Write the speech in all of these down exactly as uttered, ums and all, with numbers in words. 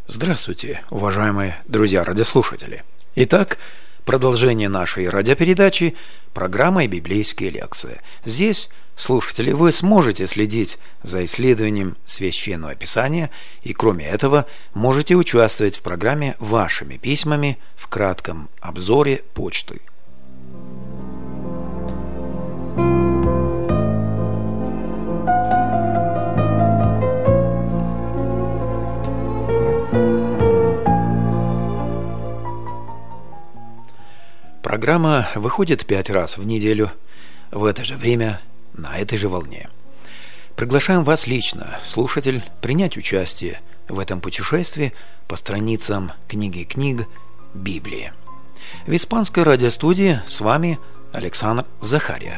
Здравствуйте, уважаемые друзья-радиослушатели. Итак, продолжение нашей радиопередачи «Программа «Библейские лекции». Здесь, слушатели, вы сможете следить за исследованием Священного Писания и, кроме этого, можете участвовать в программе вашими письмами в кратком обзоре почты. Программа выходит пять раз в неделю, в это же время, на этой же волне. Приглашаем вас лично, слушатель, принять участие в этом путешествии по страницам книги книг Библии. В испанской радиостудии с вами Александр Захария.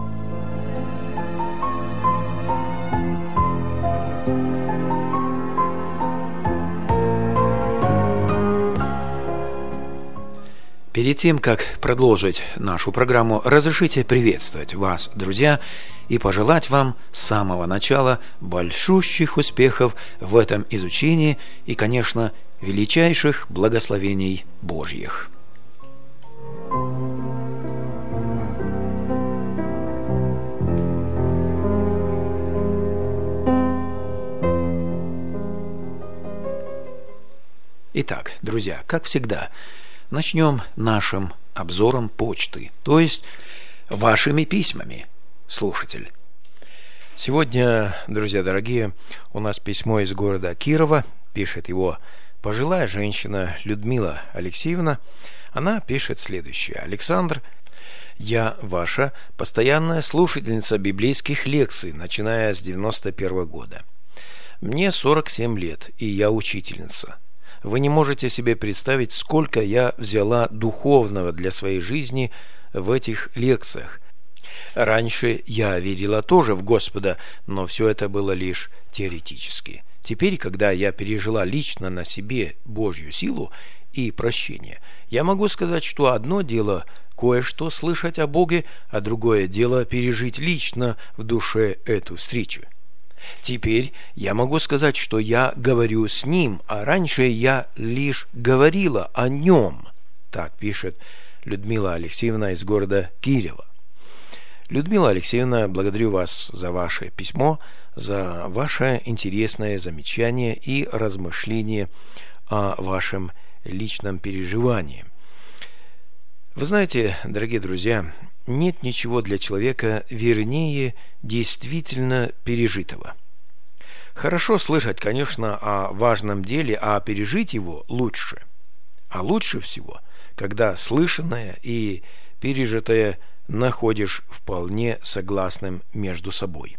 Перед тем, как продолжить нашу программу, разрешите приветствовать вас, друзья, и пожелать вам с самого начала большущих успехов в этом изучении и, конечно, величайших благословений Божьих. Итак, друзья, как всегда, начнем нашим обзором почты, то есть вашими письмами, слушатель. Сегодня, друзья дорогие, у нас письмо из города Кирова, пишет его пожилая женщина Людмила Алексеевна. Она пишет следующее: Александр, я ваша постоянная слушательница библейских лекций, начиная с девяносто первого года. Мне сорок семь лет, и я учительница. Вы не можете себе представить, сколько я взяла духовного для своей жизни в этих лекциях. Раньше я верила тоже в Господа, но все это было лишь теоретически. Теперь, когда я пережила лично на себе Божью силу и прощение, я могу сказать, что одно дело кое-что слышать о Боге, а другое дело пережить лично в душе эту встречу. Теперь я могу сказать, что я говорю с Ним, а раньше я лишь говорила о Нем. Так пишет Людмила Алексеевна из города Кирева. Людмила Алексеевна, благодарю вас за ваше письмо, за ваше интересное замечание и размышление о вашем личном переживании. Вы знаете, дорогие друзья, нет ничего для человека вернее действительно пережитого. Хорошо слышать, конечно, о важном деле, а пережить его лучше. А лучше всего, когда слышанное и пережитое находишь вполне согласным между собой.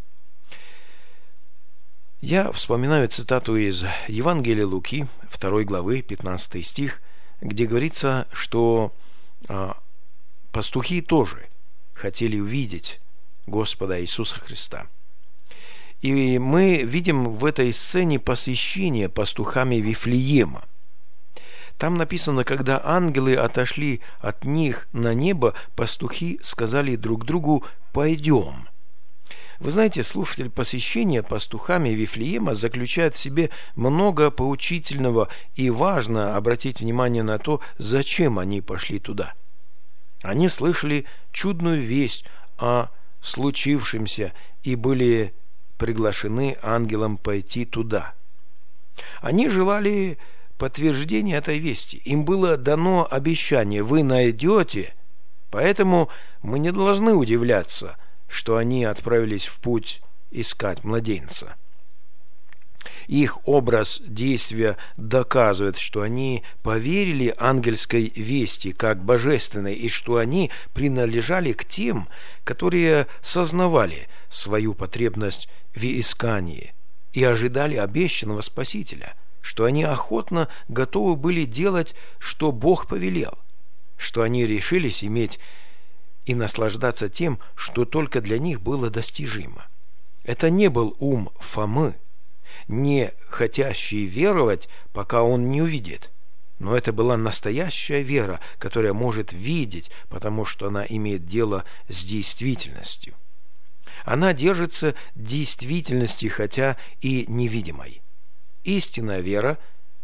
Я вспоминаю цитату из Евангелия Луки, второй главы, пятнадцатый стих, где говорится, что а, пастухи тоже хотели увидеть Господа Иисуса Христа. И мы видим в этой сцене посвящение пастухами Вифлеема. Там написано, когда ангелы отошли от них на небо, пастухи сказали друг другу: «Пойдем». Вы знаете, слушатель, посвящение пастухами Вифлеема заключает в себе много поучительного, и важно обратить внимание на то, зачем они пошли туда. Они слышали чудную весть о случившемся и были приглашены ангелом пойти туда. Они желали подтверждения этой вести. Им было дано обещание: вы найдете, поэтому мы не должны удивляться, что они отправились в путь искать младенца. Их образ действия доказывает, что они поверили ангельской вести как божественной, и что они принадлежали к тем, которые сознавали свою потребность в искании и ожидали обещанного Спасителя, что они охотно готовы были делать, что Бог повелел, что они решились иметь и наслаждаться тем, что только для них было достижимо. Это не был ум Фомы, не хотящий веровать, пока он не увидит, но это была настоящая вера, которая может видеть, потому что она имеет дело с действительностью. Она держится действительности, хотя и невидимой. Истинная вера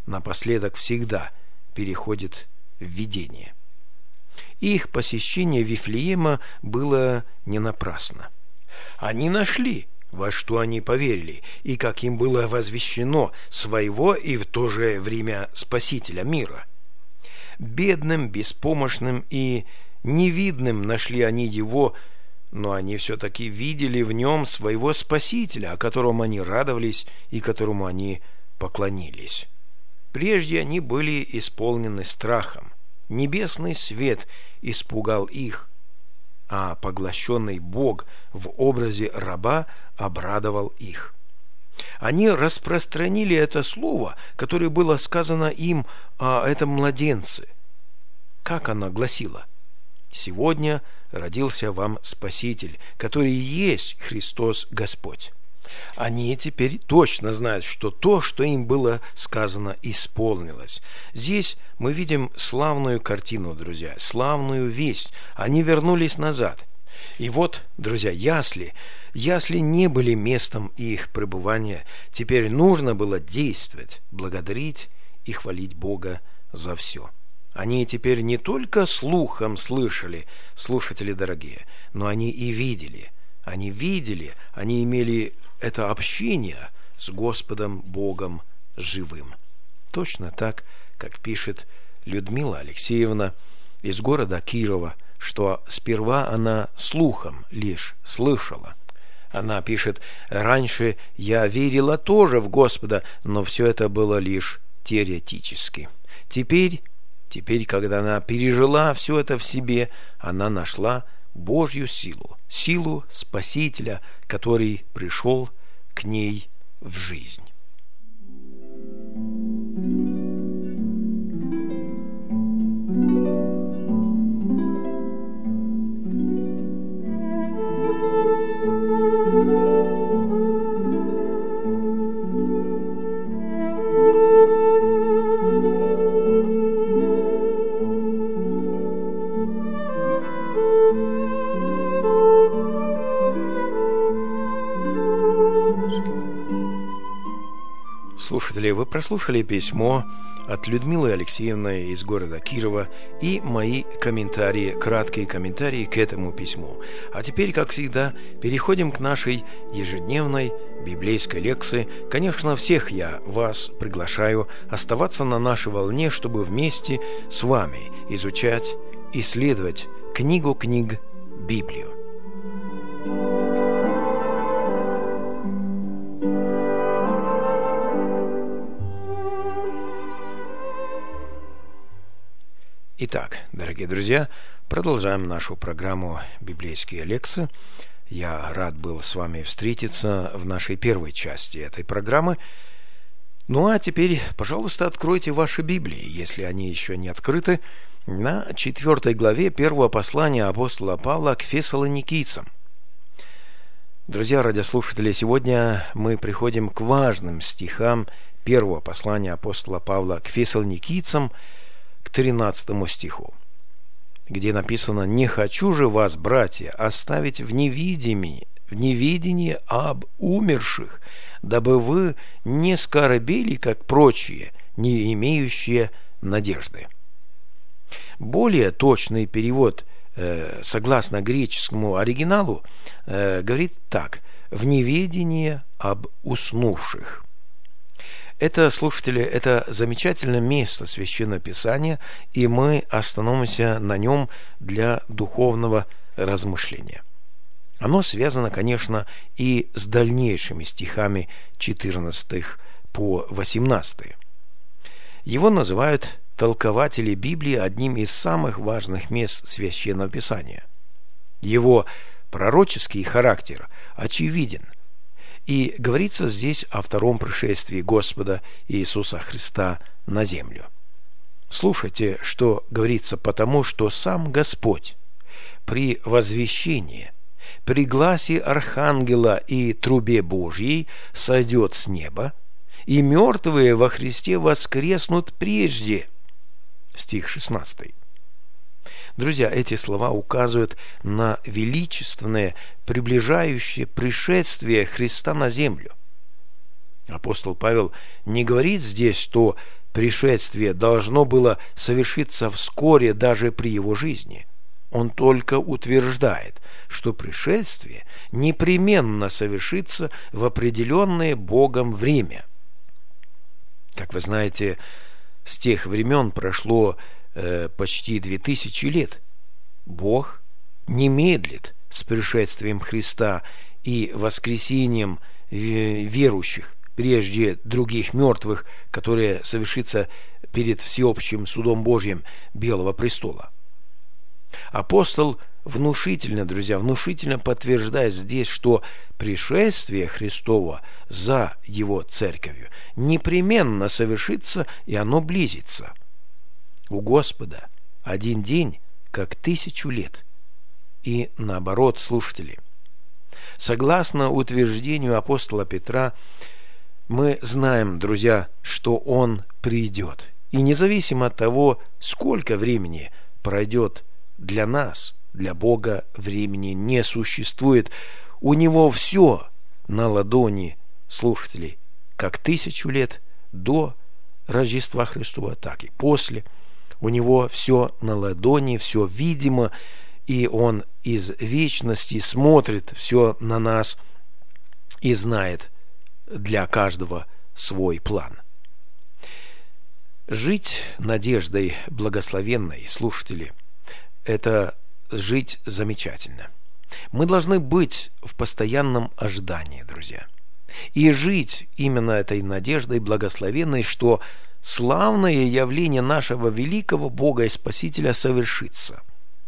напоследок всегда переходит в видение. Их посещение Вифлеема было не напрасно. Они нашли, во что они поверили, и как им было возвещено своего и в то же время Спасителя мира. Бедным, беспомощным и невидным нашли они его, но они все-таки видели в нем своего Спасителя, о котором они радовались и которому они поклонились. Прежде они были исполнены страхом. Небесный свет испугал их, а поглощенный Бог в образе раба обрадовал их. Они распространили это слово, которое было сказано им о этом младенце. Как оно гласило? «Сегодня родился вам Спаситель, который и есть Христос Господь». Они теперь точно знают, что то, что им было сказано, исполнилось. Здесь мы видим славную картину, друзья, славную весть. Они вернулись назад. И вот, друзья, ясли, ясли не были местом их пребывания. Теперь нужно было действовать, благодарить и хвалить Бога за все. Они теперь не только слухом слышали, слушатели дорогие, но они и видели. Они видели, они имели это общение с Господом Богом живым. Точно так, как пишет Людмила Алексеевна из города Кирова, что сперва она слухом лишь слышала. Она пишет: «Раньше я верила тоже в Господа, но все это было лишь теоретически. Теперь, теперь, когда она пережила все это в себе, она нашла Божью силу, силу Спасителя, который пришел к ней в жизнь». Слушатели, вы прослушали письмо от Людмилы Алексеевны из города Кирова и мои комментарии, краткие комментарии к этому письму. А теперь, как всегда, переходим к нашей ежедневной библейской лекции. Конечно, всех я вас приглашаю оставаться на нашей волне, чтобы вместе с вами изучать, исследовать книгу книг Библию. Итак, дорогие друзья, продолжаем нашу программу «Библейские лекции». Я рад был с вами встретиться в нашей первой части этой программы. Ну а теперь, пожалуйста, откройте ваши Библии, если они еще не открыты, на четвертой главе первого послания апостола Павла к фессалоникийцам. Друзья радиослушатели, сегодня мы приходим к важным стихам первого послания апостола Павла к фессалоникийцам, к тринадцатому стиху, где написано: «Не хочу же вас, братья, оставить в невидении, в неведении об умерших, дабы вы не скорбели, как прочие, не имеющие надежды». Более точный перевод, э, согласно греческому оригиналу, э, говорит так: «в неведении об уснувших». Это, слушатели, это замечательное место Священного Писания, и мы остановимся на нем для духовного размышления. Оно связано, конечно, и с дальнейшими стихами четырнадцатых по восемнадцатый. Его называют толкователи Библии одним из самых важных мест Священного Писания. Его пророческий характер очевиден. И говорится здесь о втором пришествии Господа Иисуса Христа на землю. Слушайте, что говорится: «Потому что сам Господь при возвещении, при гласе архангела и трубе Божьей сойдет с неба, и мертвые во Христе воскреснут прежде». Стих шестнадцатый. Друзья, эти слова указывают на величественное, приближающее пришествие Христа на землю. Апостол Павел не говорит здесь, что пришествие должно было совершиться вскоре даже при его жизни. Он только утверждает, что пришествие непременно совершится в определенное Богом время. Как вы знаете, с тех времен прошло э, почти две тысячи лет. Бог не медлит с пришествием Христа и воскресением верующих прежде других мертвых, которые совершится перед всеобщим судом Божьим Белого престола. Апостол внушительно, друзья, внушительно подтверждает здесь, что пришествие Христова за его церковью непременно совершится, и оно близится. У Господа один день, как тысячу лет. И наоборот, слушатели. Согласно утверждению апостола Петра, мы знаем, друзья, что Он придет. И независимо от того, сколько времени пройдет для нас, для Бога времени не существует. У Него все на ладони, слушателей, как тысячу лет до Рождества Христова, так и после. У Него все на ладони, все видимо, и Он из вечности смотрит все на нас и знает для каждого свой план. Жить надеждой благословенной, слушатели, это жить замечательно. Мы должны быть в постоянном ожидании, друзья, и жить именно этой надеждой благословенной, что славное явление нашего великого Бога и Спасителя совершится.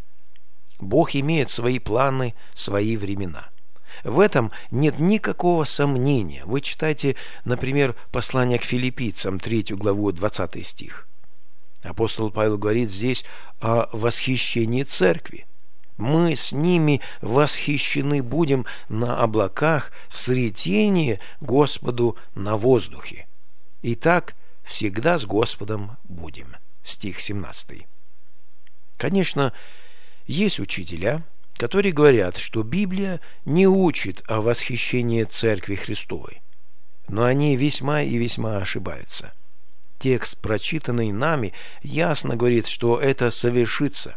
Бог имеет свои планы, свои времена. В этом нет никакого сомнения. Вы читайте, например, послание к филиппийцам, третью главу, двадцатый стих. Апостол Павел говорит здесь о восхищении церкви. Мы с ними восхищены будем на облаках в сретении Господу на воздухе. Итак, всегда с Господом будем. Стих семнадцатый. Конечно, есть учителя, которые говорят, что Библия не учит о восхищении Церкви Христовой. Но они весьма и весьма ошибаются. Текст, прочитанный нами, ясно говорит, что это совершится.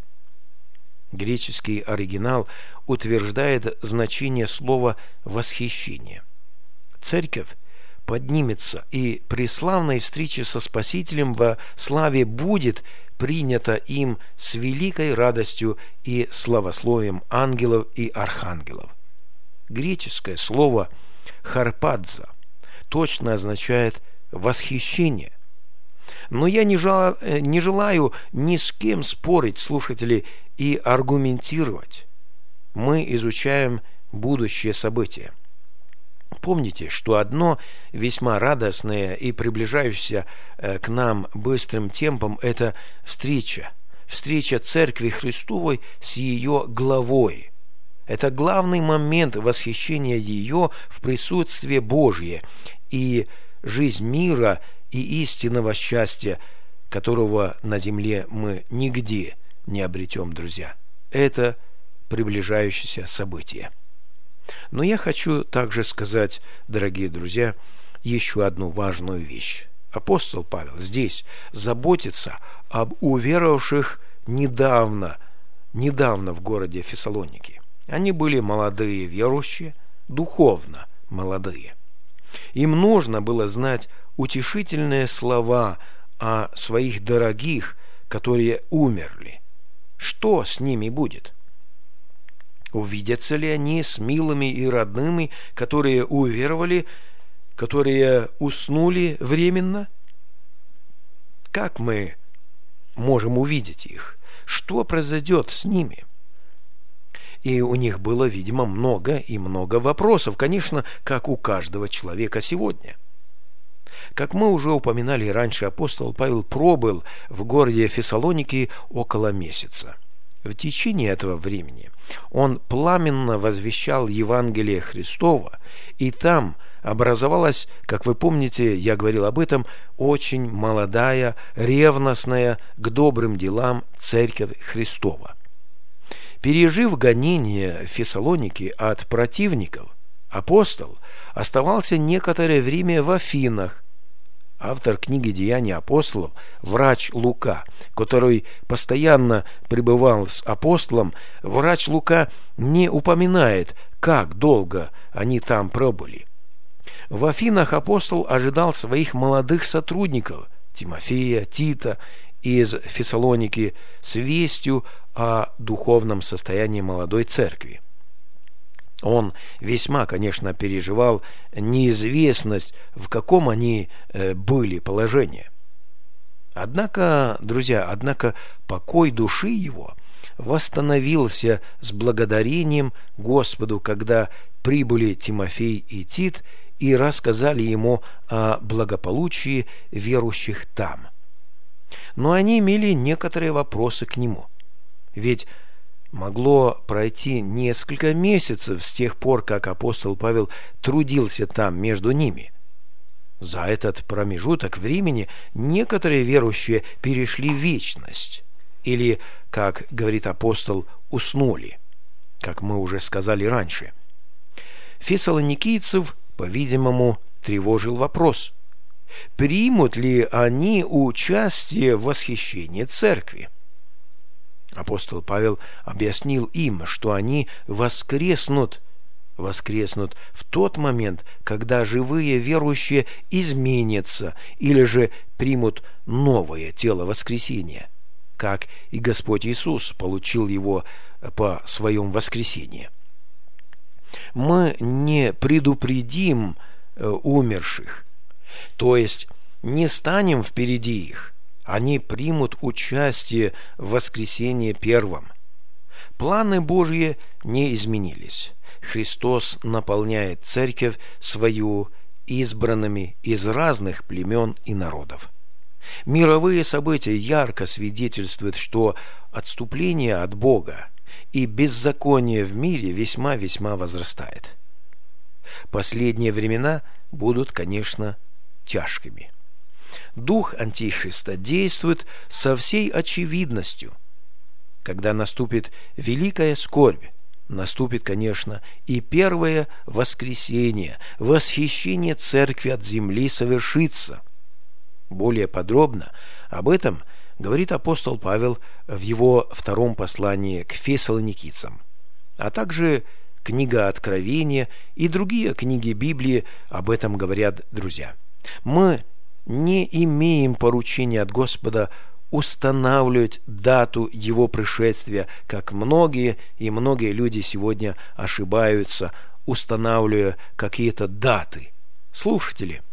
Греческий оригинал утверждает значение слова «восхищение». Церковь поднимется, и при славной встрече со Спасителем во славе будет принято им с великой радостью и славословием ангелов и архангелов. Греческое слово «харпадза» точно означает «восхищение». Но я не желаю, не желаю ни с кем спорить, слушатели, и аргументировать. Мы изучаем будущее событие. Помните, что одно весьма радостное и приближающееся к нам быстрым темпом – это встреча. Встреча Церкви Христовой с ее главой. Это главный момент восхищения ее в присутствии Божье и жизнь мира и истинного счастья, которого на земле мы нигде не обретем, друзья. Это приближающееся событие. Но я хочу также сказать, дорогие друзья, еще одну важную вещь. Апостол Павел здесь заботится об уверовавших недавно, недавно в городе Фессалоники. Они были молодые верующие, духовно молодые. Им нужно было знать утешительные слова о своих дорогих, которые умерли. Что с ними будет? Увидятся ли они с милыми и родными, которые уверовали, которые уснули временно? Как мы можем увидеть их? Что произойдет с ними? И у них было, видимо, много и много вопросов, конечно, как у каждого человека сегодня. Как мы уже упоминали раньше, апостол Павел пробыл в городе Фессалоники около месяца. В течение этого времени он пламенно возвещал Евангелие Христова, и там образовалась, как вы помните, я говорил об этом, очень молодая, ревностная к добрым делам Церковь Христова. Пережив гонение в Фессалонике от противников, апостол оставался некоторое время в Афинах, Автор книги «Деяния апостолов», врач Лука, который постоянно пребывал с апостолом, врач Лука не упоминает, как долго они там пробыли. В Афинах апостол ожидал своих молодых сотрудников Тимофея, Тита из Фессалоники с вестью о духовном состоянии молодой церкви. Он весьма, конечно, переживал неизвестность, в каком они были положении. Однако, друзья, однако покой души его восстановился с благодарением Господу, когда прибыли Тимофей и Тит и рассказали ему о благополучии верующих там. Но они имели некоторые вопросы к нему. Ведь могло пройти несколько месяцев с тех пор, как апостол Павел трудился там между ними. За этот промежуток времени некоторые верующие перешли в вечность, или, как говорит апостол, уснули, как мы уже сказали раньше. Фессалоникийцев, по-видимому, тревожил вопрос: примут ли они участие в восхищении церкви? Апостол Павел объяснил им, что они воскреснут, воскреснут в тот момент, когда живые верующие изменятся или же примут новое тело воскресения, как и Господь Иисус получил его по своем воскресении. Мы не предупредим умерших, то есть не станем впереди их. Они примут участие в воскресении первом. Планы Божьи не изменились. Христос наполняет церковь свою избранными из разных племен и народов. Мировые события ярко свидетельствуют, что отступление от Бога и беззаконие в мире весьма-весьма возрастает. Последние времена будут, конечно, тяжкими. Дух Антихриста действует со всей очевидностью. Когда наступит великая скорбь, наступит, конечно, и первое воскресение, восхищение церкви от земли совершится. Более подробно об этом говорит апостол Павел в его втором послании к фессалоникийцам, а также книга Откровения и другие книги Библии об этом говорят, друзья. Мы не имеем поручения от Господа устанавливать дату Его пришествия, как многие и многие люди сегодня ошибаются, устанавливая какие-то даты. Слушатели,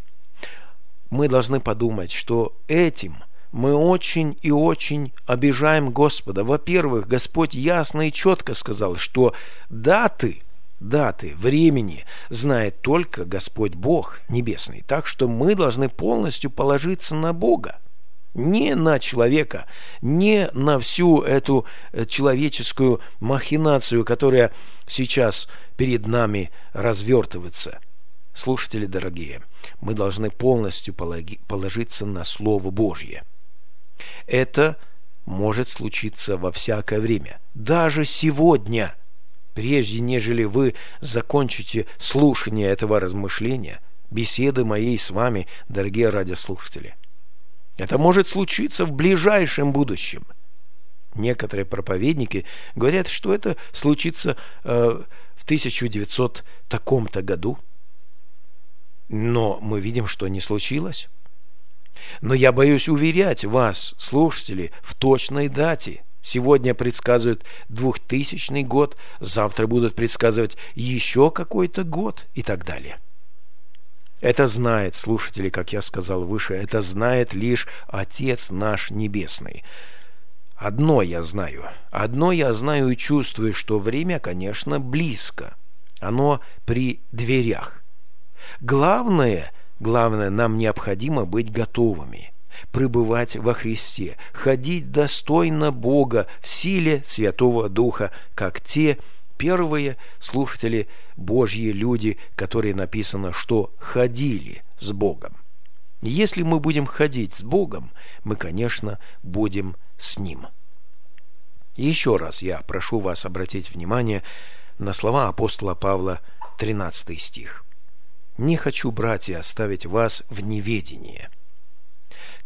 мы должны подумать, что этим мы очень и очень обижаем Господа. Во-первых, Господь ясно и четко сказал, что даты, даты, времени знает только Господь Бог Небесный. Так что мы должны полностью положиться на Бога. Не на человека, не на всю эту человеческую махинацию, которая сейчас перед нами развертывается. Слушатели дорогие, мы должны полностью положиться на Слово Божье. Это может случиться во всякое время, даже сегодня. Прежде нежели вы закончите слушание этого размышления, беседы моей с вами, дорогие радиослушатели. Это может случиться в ближайшем будущем. Некоторые проповедники говорят, что это случится э, в тысяча девятисотом таком-то году. Но мы видим, что не случилось. Но я боюсь уверять вас, слушатели, в точной дате. Сегодня предсказывают двухтысячный год, завтра будут предсказывать еще какой-то год и так далее. Это знает, слушатели, как я сказал выше, это знает лишь Отец наш Небесный. Одно я знаю, одно я знаю и чувствую, что время, конечно, близко. Оно при дверях. Главное, главное, нам необходимо быть готовыми, пребывать во Христе, ходить достойно Бога в силе Святого Духа, как те первые слушатели, Божьи люди, которые написано, что ходили с Богом. Если мы будем ходить с Богом, мы, конечно, будем с Ним. Еще раз я прошу вас обратить внимание на слова апостола Павла, тринадцатый стих. «Не хочу, братья, оставить вас в неведении».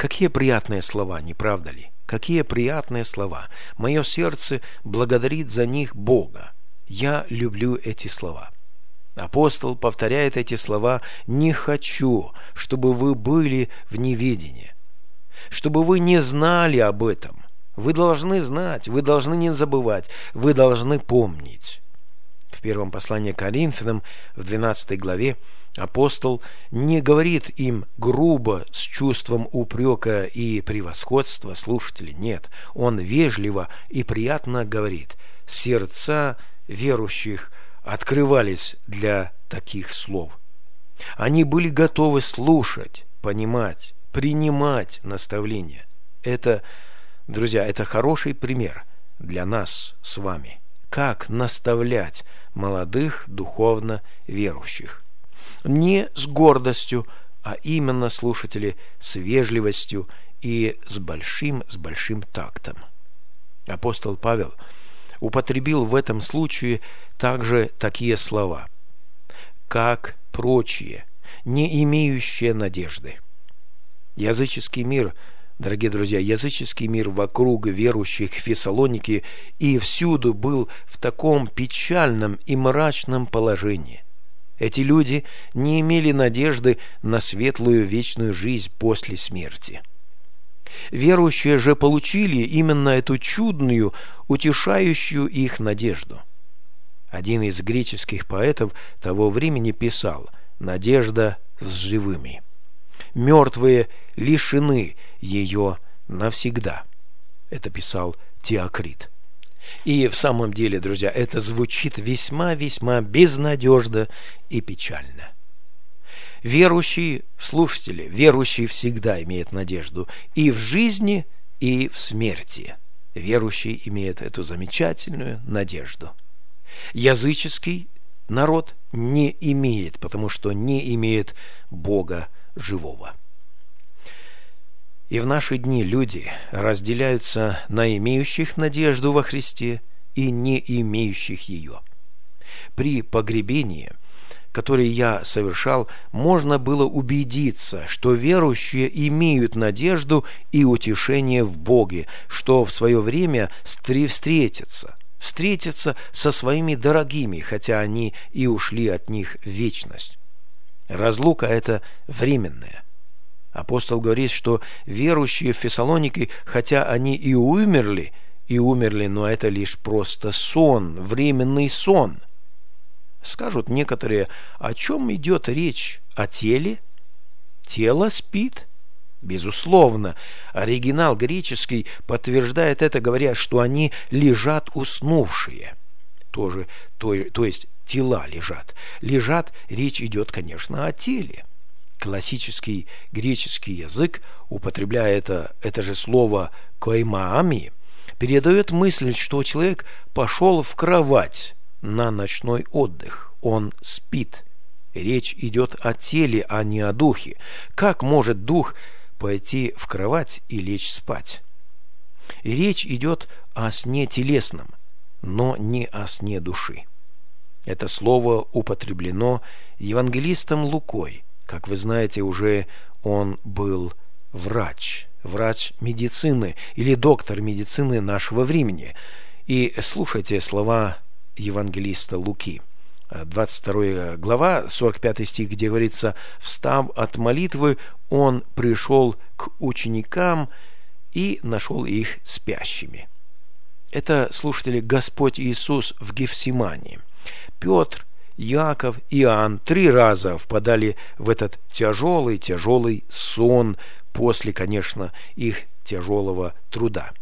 Какие приятные слова, не правда ли? Какие приятные слова. Мое сердце благодарит за них Бога. Я люблю эти слова. Апостол повторяет эти слова: «Не хочу, чтобы вы были в неведении, чтобы вы не знали об этом». Вы должны знать, вы должны не забывать, вы должны помнить. В первом послании к Коринфянам, в двенадцатой главе, апостол не говорит им грубо, с чувством упрека и превосходства слушателей. Нет, он вежливо и приятно говорит: сердца верующих открывались для таких слов. Они были готовы слушать, понимать, принимать наставления. Это, друзья, это хороший пример для нас с вами. Как наставлять молодых духовно верующих. Не с гордостью, а именно, слушатели, с вежливостью и с большим, с большим тактом. Апостол Павел употребил в этом случае также такие слова, как прочие, не имеющие надежды. Языческий мир, дорогие друзья, языческий мир вокруг верующих в Фессалонике и всюду был в таком печальном и мрачном положении. Эти люди не имели надежды на светлую вечную жизнь после смерти. Верующие же получили именно эту чудную, утешающую их надежду. Один из греческих поэтов того времени писал: «Надежда с живыми. Мертвые лишены ее навсегда». Это писал Теокрит. И в самом деле, друзья, это звучит весьма-весьма безнадежно и печально. Верующий, слушатели, верующий всегда имеет надежду и в жизни, и в смерти. Верующий имеет эту замечательную надежду. Языческий народ не имеет, потому что не имеет Бога живого. И в наши дни люди разделяются на имеющих надежду во Христе и не имеющих ее. При погребении, которое я совершал, можно было убедиться, что верующие имеют надежду и утешение в Боге, что в свое время встретятся, встретятся со своими дорогими, хотя они и ушли от них в вечность. Разлука эта временная. Апостол говорит, что верующие в Фессалонике, хотя они и умерли, и умерли, но это лишь просто сон, временный сон. Скажут некоторые: о чем идет речь? О теле? Тело спит? Безусловно. Оригинал греческий подтверждает это, говоря, что они лежат уснувшие. Тоже, то, то есть тела лежат. Лежат, речь идет, конечно, о теле. Классический греческий язык, употребляя это, это же слово «коймаами», передает мысль, что человек пошел в кровать на ночной отдых. Он спит. Речь идет о теле, а не о духе. Как может дух пойти в кровать и лечь спать? И речь идет о сне телесном, но не о сне души. Это слово употреблено евангелистом Лукой. Как вы знаете, уже он был врач, врач медицины или доктор медицины нашего времени. И слушайте слова евангелиста Луки. двадцать вторая глава, сорок пятый стих, где говорится: «Встав от молитвы, он пришел к ученикам и нашел их спящими». Это, слушатели, Господь Иисус в Гефсимании. Петр, Иаков и Иоанн три раза впадали в этот тяжелый-тяжелый сон после, конечно, их тяжелого труда.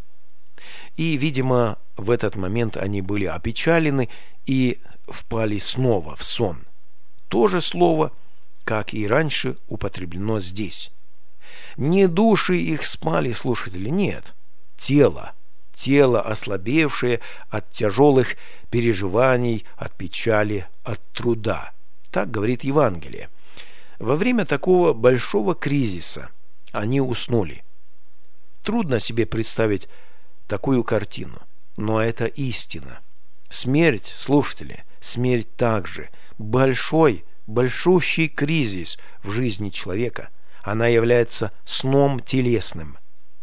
И, видимо, в этот момент они были опечалены и впали снова в сон. То же слово, как и раньше, употреблено здесь. Не души их спали, слушатели, нет, тело. Тело, ослабевшее от тяжелых переживаний, от печали, от труда. Так говорит Евангелие. Во время такого большого кризиса они уснули. Трудно себе представить такую картину, но это истина. Смерть, слушатели, смерть также большой, большущий кризис в жизни человека. она является сном телесным,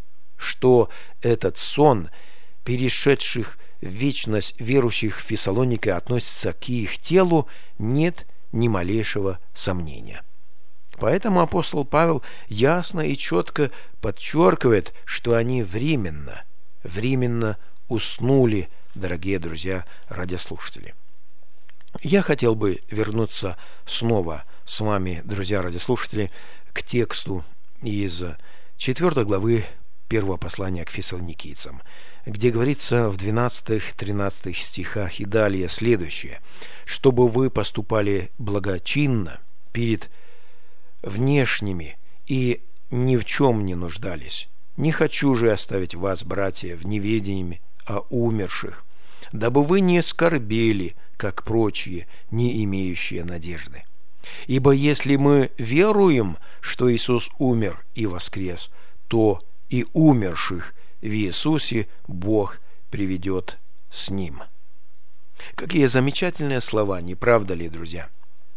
что этот сон перешедших в вечность верующих в Фессалонике относится к их телу, нет ни малейшего сомнения. Поэтому апостол Павел ясно и четко подчеркивает, что они временно, временно уснули, дорогие друзья, радиослушатели. Я хотел бы вернуться снова с вами, друзья радиослушатели, к тексту из четвёртой главы первого послания к фессалоникийцам, где говорится в двенадцатых-тринадцатых стихах и далее следующее: «Чтобы вы поступали благочинно перед внешними и ни в чем не нуждались. Не хочу же оставить вас, братья, в неведении о умерших, дабы вы не скорбели, как прочие, не имеющие надежды. Ибо если мы веруем, что Иисус умер и воскрес, то и умерших в Иисусе Бог приведет с Ним». Какие замечательные слова, не правда ли, друзья?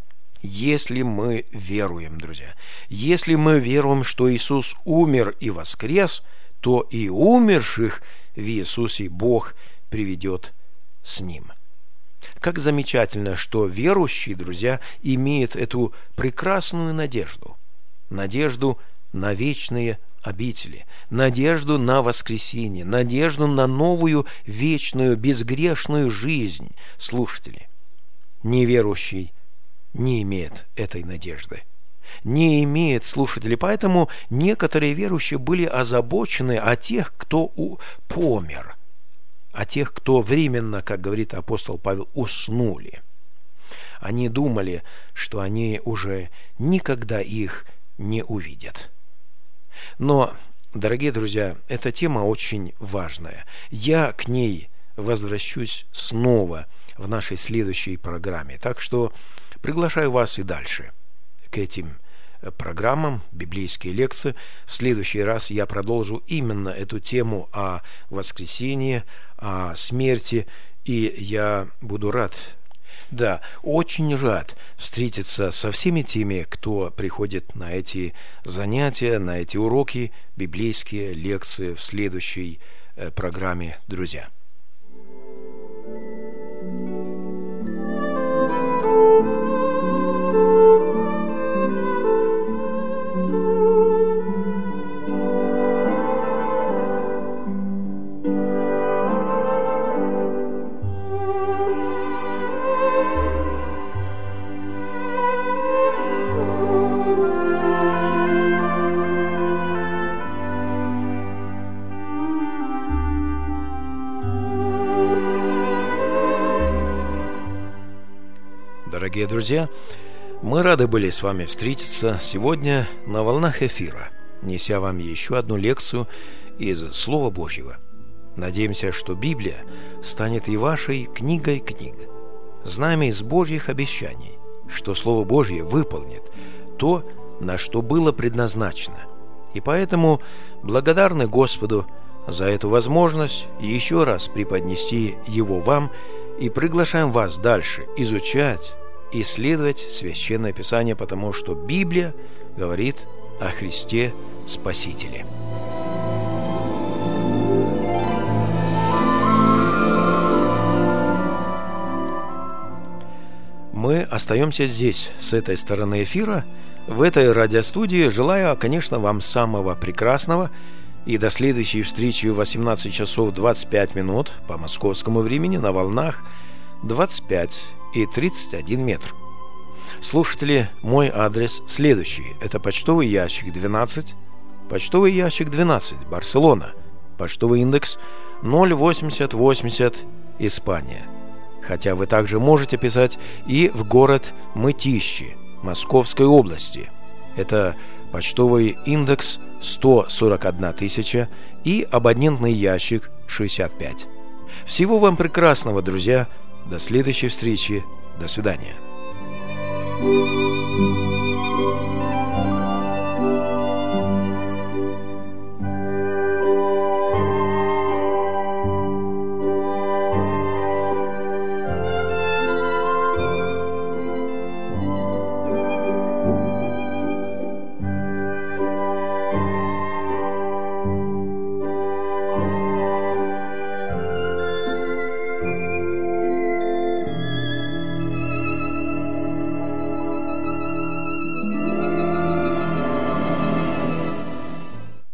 Если мы веруем, друзья, если мы веруем, что Иисус умер и воскрес, то и умерших в Иисусе Бог приведет с Ним. Как замечательно, что верующий, друзья, имеет эту прекрасную надежду. Надежду на вечные обители, надежду на воскресение, надежду на новую вечную безгрешную жизнь. Слушатели, неверующий не имеет этой надежды. Не имеет, слушатели. Поэтому некоторые верующие были озабочены о тех, кто у... помер, о тех, кто временно, как говорит апостол Павел, уснули. Они думали, что они уже никогда их не увидят. Но, дорогие друзья, эта тема очень важная. Я к ней возвращусь снова в нашей следующей программе. Так что приглашаю вас и дальше к этим программам, библейские лекции. В следующий раз я продолжу именно эту тему о воскресении, о смерти, и я буду рад, да, очень рад встретиться со всеми теми, кто приходит на эти занятия, на эти уроки, библейские лекции в следующей программе, друзья. Дорогие друзья, мы рады были с вами встретиться сегодня на волнах эфира, неся вам еще одну лекцию из Слова Божьего. Надеемся, что Библия станет и вашей книгой книг, знамя из Божьих обещаний, что Слово Божье выполнит то, на что было предназначено. И поэтому благодарны Господу за эту возможность еще раз преподнести Его вам и приглашаем вас дальше изучать, исследовать Священное Писание, потому что Библия говорит о Христе Спасителе. Мы остаемся здесь, с этой стороны эфира, в этой радиостудии. Желаю, конечно, вам самого прекрасного. И до следующей встречи в восемнадцать часов двадцать пять минут по московскому времени на волнах двадцать пять и тридцать один метр. Слушатели, мой адрес следующий. Это почтовый ящик двенадцать, почтовый ящик двенадцать, Барселона, почтовый индекс ноль восемьдесят восемьдесят, Испания. Хотя вы также можете писать и в город Мытищи, Московской области. Это почтовый индекс сто сорок одна тысяча и абонентный ящик шестьдесят пять. Всего вам прекрасного, друзья. До следующей встречи. До свидания.